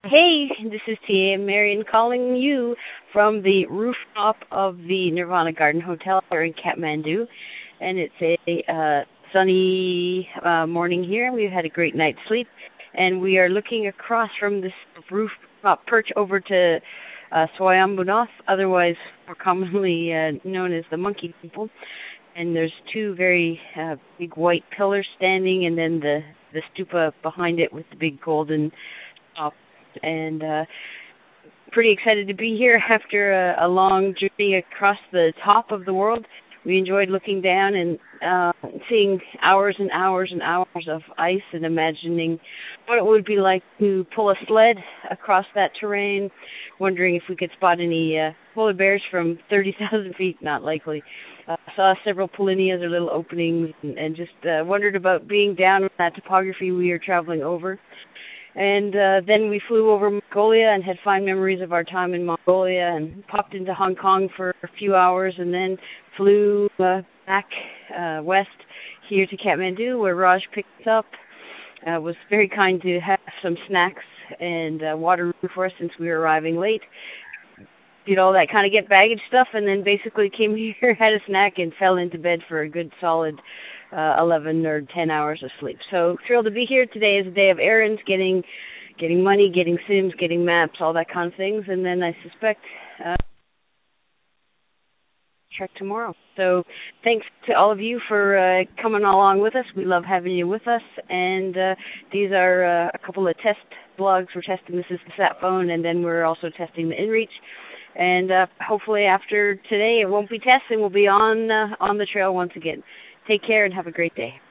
Hey, this is Tia Marion calling you from the rooftop of the Nirvana Garden Hotel here in Kathmandu. And it's a sunny morning here. We've had a great night's sleep. And we are looking across from this rooftop perch over to Swayambhunath, otherwise more commonly known as the Monkey Temple. And there's two very big white pillars standing, and then the stupa behind it with the big golden top. And pretty excited to be here after a long journey across the top of the world. We enjoyed looking down and seeing hours and hours and hours of ice and imagining what it would be like to pull a sled across that terrain, wondering if we could spot any polar bears from 30,000 feet. Not likely. Saw several polynias or little openings, and just wondered about being down in that topography we were traveling over. And then we flew over Mongolia and had fond memories of our time in Mongolia, and popped into Hong Kong for a few hours, and then flew back west here to Kathmandu, where Raj picked us up. Was very kind to have some snacks and water for us since we were arriving late. Did all that kind of get baggage stuff, and then basically came here, had a snack, and fell into bed for a good solid 11 or 10 hours of sleep. So thrilled to be here. Today is a day of errands, getting money, getting sims, getting maps, all that kind of things, and then I suspect trek tomorrow. So thanks to all of you for coming along with us. We love having you with us, and these are a couple of test blogs. We're testing this is the sat phone, and then we're also testing the InReach. And hopefully after today it won't be testing. We'll be on the trail once again. Take care and have a great day.